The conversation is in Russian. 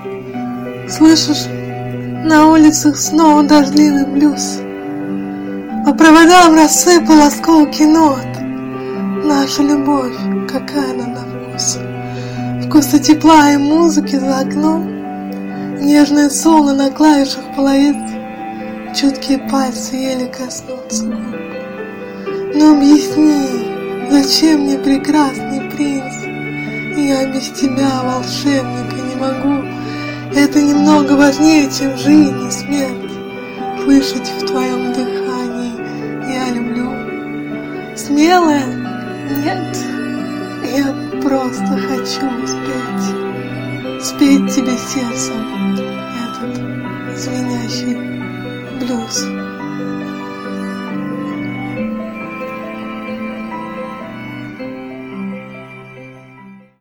Слышишь, на улицах снова дождливый блюз. По проводам рассыпал осколки нот. Наша любовь, какая она на вкус. Вкуса тепла и музыки за окном. Нежное соло на клавишах половиц. Чуткие пальцы еле коснутся губ. Но объясни, зачем мне прекрасный принц? Я без тебя, волшебника, не могу. Это немного важнее, чем жизнь и смерть. Слышать в твоем дыхании я люблю. Смелая? Нет, я просто хочу спеть тебе сердцем этот звенящий блюз.